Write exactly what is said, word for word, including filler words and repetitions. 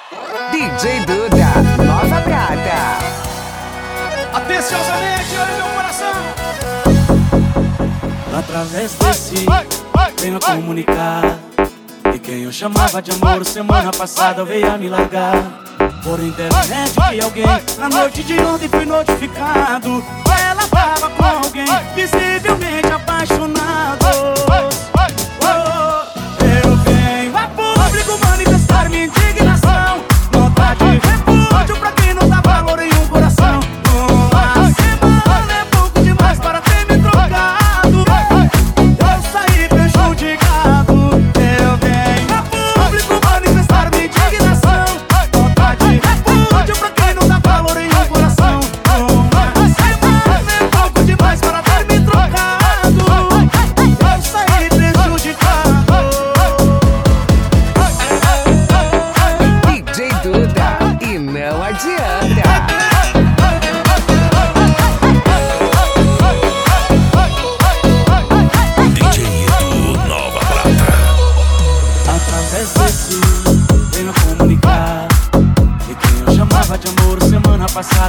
D J Duda, Nova Prata. Atenciosamente, olha meu coração. Através desse, venho comunicar que quem eu chamava de amor semana passada veio a me largar. Por internet que alguém na noite de ontem foi notificado. Ela tava com alguém visivelmente apaixonado. Oh, eu venho a público manifestar minha indignação. Nota de repúdio pra quem não dá valor em um coração. Uma semana é pouco demais para ter me trocado. Eu saí prejudicado. Eu venho a público manifestar minha indignação. Nota de repúdio pra quem não dá valor em um coração. Uma semana é pouco demais para ter me trocado. Eu saí prejudicado. D J Duda, e não adianta. D J Edu, Nova Prata. Através desse, venho comunicar que quem eu chamava de amor semana passada